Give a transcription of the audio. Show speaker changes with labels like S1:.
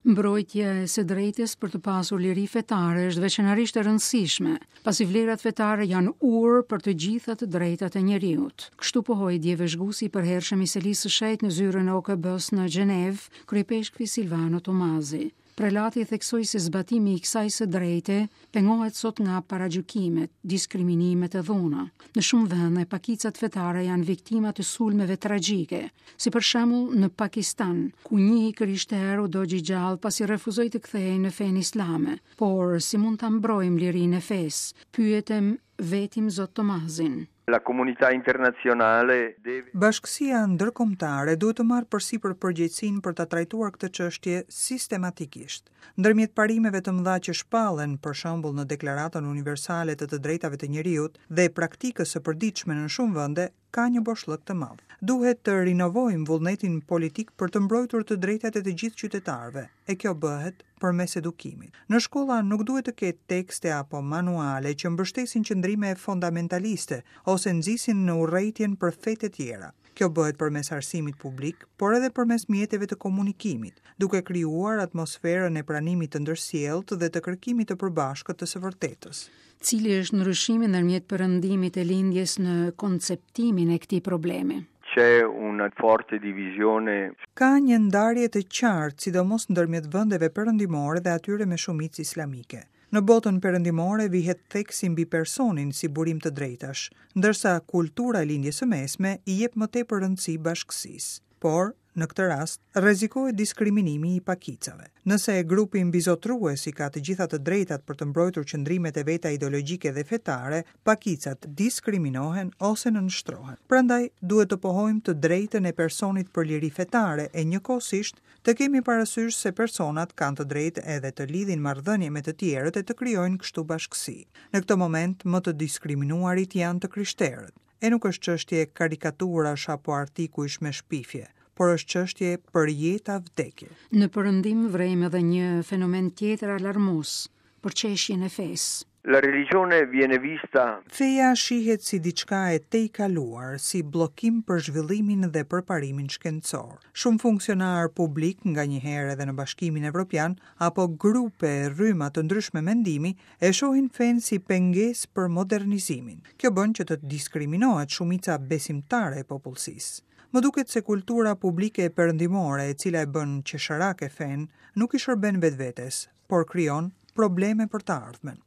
S1: Mbrojtja e së drejtës për të pasur liri fetare është veçanërisht e rëndësishme, pasi vlerat fetare janë urë për të gjitha të drejtat e njeriut. Kështu pohoi dje vëzhguesi i përhershëm i Selisë së Shejtë në zyrën e OKB-s në Gjenevë, kryepeshkvi Silvano Tomazi. Prelati theksoi se zbatimi i kësaj së drejte pengohet sot nga paragjykimet, diskriminimet e dhuna. Në shumë vende pakicat fetare janë viktima të sulmeve tragjike, si për shembull në Pakistan, ku një krishter u dogji gjallë pasi refuzoi të kthehej në fenë islame. Por si mund ta mbrojmë lirinë e fesë? Pyetem vetim Zot Tomazin.
S2: La comunità internazionale deve...
S3: Bashkësia ndërkombëtare duhet të marrë përsipër përgjegjësinë për ta trajtuar këtë çështje sistematikisht. Ndërmjet parimeve të mëdha që shpallen, për shembull në Deklaratën Universale të Drejtave të Njeriut dhe praktikës së përditshme në shumë vende, ka një boshllëk të madh. Duhet të rinovojmë vullnetin politik për të mbrojtur të drejtat e të gjithë qytetarëve, e kjo bëhet përmes edukimit. Në shkolla nuk duhet të ketë tekste apo manuale që mbështesin qëndrime fundamentaliste ose nxisin në urrëtitjen për fe të tjera. Kjo bëhet përmes arsimit publik, por edhe përmes mjeteve të komunikimit, duke krijuar atmosferën e pranimit të ndërsjellët dhe të kërkimit të përbashkët të së vërtetës.
S1: Cili është ndryshimi ndërmjet perëndimit e lindjes në konceptimin e këtij problemi?
S2: C'è una forte divisione.
S3: Ka një ndarje të qartë, sidomos ndërmjet vendeve perëndimore dhe atyre me shumicë islamike. Në botën perëndimore vihet theksi mbi personin si burim të drejtash, ndërsa kultura e lindjes së mesme i jep më tepër rëndësi bashkësisë. Por, në këtë rast, rrezikohet diskriminimi i pakicave. Nëse grupi mbizotrues i ka të gjitha të drejtat për të mbrojtur qëndrimet e veta ideologjike dhe fetare, pakicat diskriminohen ose nënshtrohen. Prandaj, duhet të pohojmë të drejtën e personit për liri fetare e njëkohësisht të kemi parasysh se personat kanë të drejtë edhe të lidhin marrëdhënie me të tjerët e të krijojnë kështu bashkësi. Në këtë moment, më të diskriminuarit janë të krishterët. E nuk është çështje karikaturash apo artikuj me shpifje, por është çështje për jetë vdekje.
S1: Në perëndim vrejmë edhe një fenomen tjetër alarmues, përqeshjen e fesë.
S2: La religione viene vista...
S3: Feja shihet si diçka e tejkaluar, si bllokim për zhvillimin dhe përparimin shkencor. Shumë funksionar publik, nganjëherë edhe në Bashkimin Evropian, apo grupe rryma të ndryshme mendimi, e shohin fenë si pengesë për modernizimin. Kjo bën që të diskriminohet shumica besimtare e popullsisë. Më duket se kultura publike e perëndimore, e cila e bën qesharake fen, nuk i shërben vetvetes, por krijon probleme për të ardhmen.